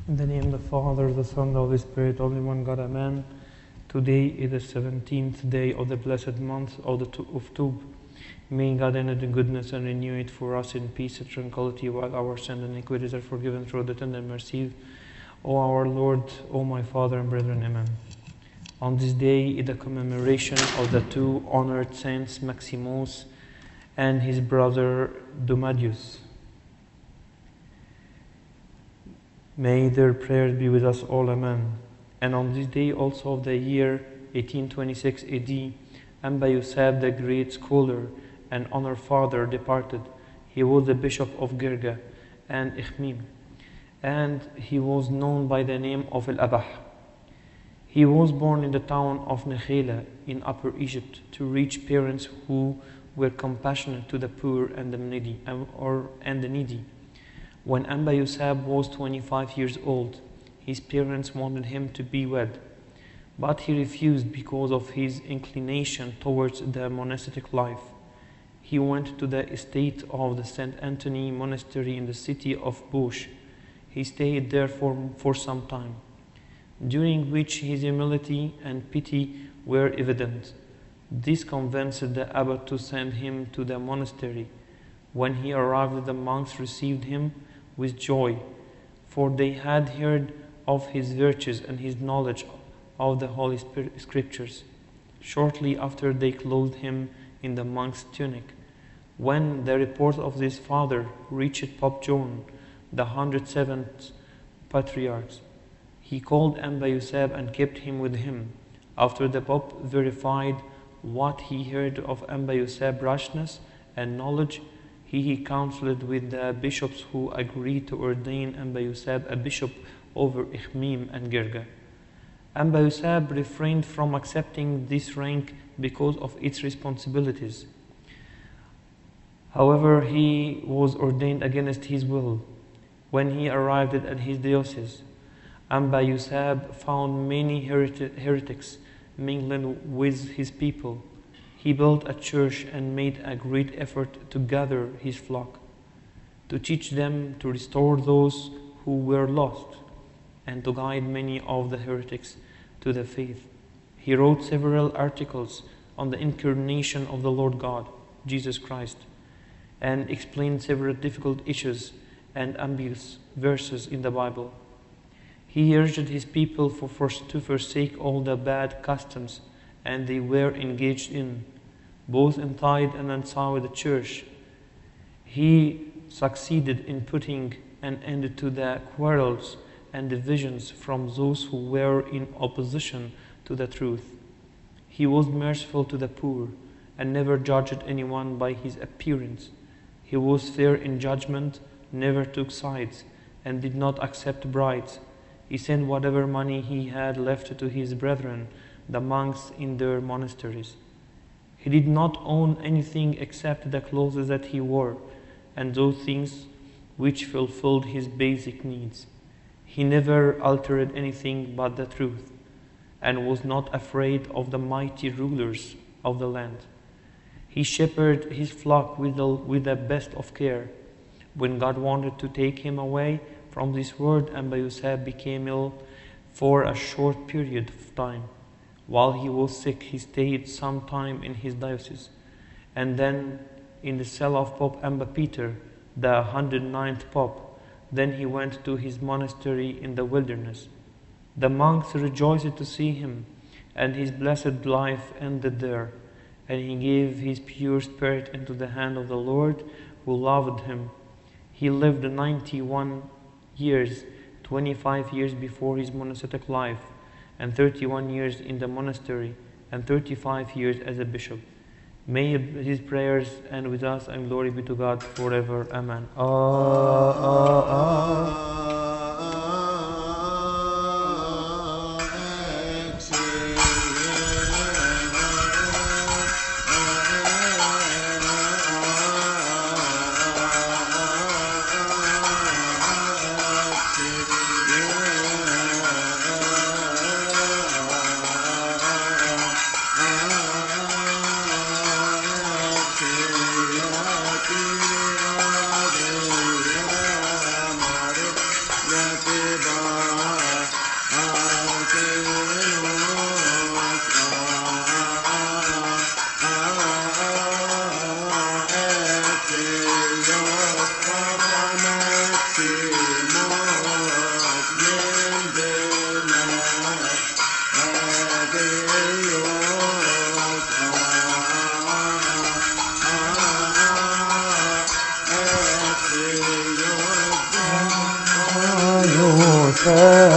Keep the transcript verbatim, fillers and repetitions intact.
In the name of the Father, the Son, the Holy Spirit, only one God, Amen. Today is the seventeenth day of the blessed month of, the of Tub. May God end the goodness and renew it for us in peace and tranquility, while our sins and iniquities are forgiven through the tender mercy. O our Lord, O my Father and brethren, Amen. On this day is the commemoration of the two honored saints Maximus and his brother Domadius. May their prayers be with us all, Amen. And on this day also of the year eighteen twenty-six A D, Amba Yusuf, the great scholar and honored father, departed. He was the bishop of Girga and Ikhmim, and he was known by the name of Al-Abah. He was born in the town of Nekhela in Upper Egypt to rich parents who were compassionate to the poor and the needy. Or, and the needy. When Amba Yusuf was twenty-five years old, his parents wanted him to be wed, but he refused because of his inclination towards the monastic life. He went to the estate of the Saint Anthony Monastery in the city of Bosch. He stayed there for, for some time, during which his humility and pity were evident. This convinced the abbot to send him to the monastery. When he arrived, the monks received him with joy, for they had heard of his virtues and his knowledge of the Holy Scriptures. Shortly after, they clothed him in the monk's tunic. When the report of this father reached Pope John, the one hundred seventh Patriarch, he called Amba Yusuf and kept him with him. After the Pope verified what he heard of Amba Yusuf's rashness and knowledge, he, he counseled with the bishops, who agreed to ordain Amba Yusuf a bishop over Ikhmim and Girga. Amba Yusuf refrained from accepting this rank because of its responsibilities. However, he was ordained against his will. When he arrived at his diocese, Amba Yusuf found many herit heretics mingling with his people. He built a church and made a great effort to gather his flock, to teach them, to restore those who were lost, and to guide many of the heretics to the faith. He wrote several articles on the incarnation of the Lord God, Jesus Christ, and explained several difficult issues and ambiguous verses in the Bible. He urged his people for, for, to forsake all the bad customs and they were engaged in, both inside and outside the church. He succeeded in putting an end to the quarrels and divisions from those who were in opposition to the truth. He was merciful to the poor and never judged anyone by his appearance. He was fair in judgment, never took sides, and did not accept bribes. He sent whatever money he had left to his brethren, the monks in their monasteries. He did not own anything except the clothes that he wore, and those things which fulfilled his basic needs. He never altered anything but the truth, and was not afraid of the mighty rulers of the land. He shepherded his flock with the, with the best of care. When God wanted to take him away from this world, Amba Yusuf became ill for a short period of time. While he was sick, he stayed some time in his diocese, and then in the cell of Pope Amba Peter, the one hundred ninth Pope. Then he went to his monastery in the wilderness. The monks rejoiced to see him, and his blessed life ended there. And he gave his pure spirit into the hand of the Lord, who loved him. He lived ninety-one years, twenty-five years before his monastic life, and thirty-one years in the monastery, and thirty-five years as a bishop. May his prayers end with us, and glory be to God forever. Amen. Ah, ah, ah. يوسف